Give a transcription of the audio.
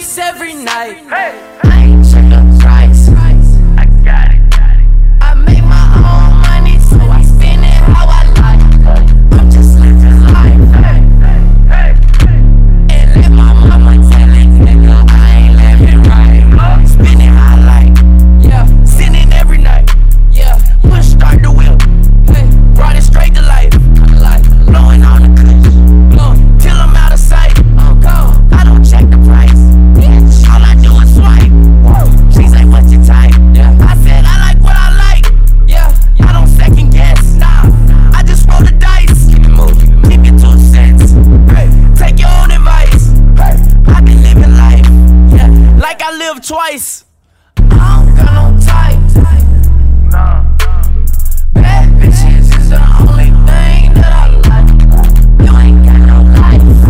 this every night. Hey. I ain't check the price. I got it. I make my own money, so I spend it how I like. I'm just living life. And let my mama tell it, nigga, I ain't living right. Spend it how I like. Yeah, send it every night. Yeah, push start the wheel. Hey, brought it straight to life. Like blowing on the kush, blowing till I'm out of sight. I'm gone. I don't check the price. Bitch, all I do is swipe. She's like, what's your type? Yeah, I said I like what I like. Yeah, I don't second guess. Nah, I just roll the dice. Keep it moving, keep it 2 cents. Hey, take your own advice. Hey, I been living life. Yeah, like I live twice. I don't got no type. Nah. Bad bitches is the only thing that I like. You ain't got no life.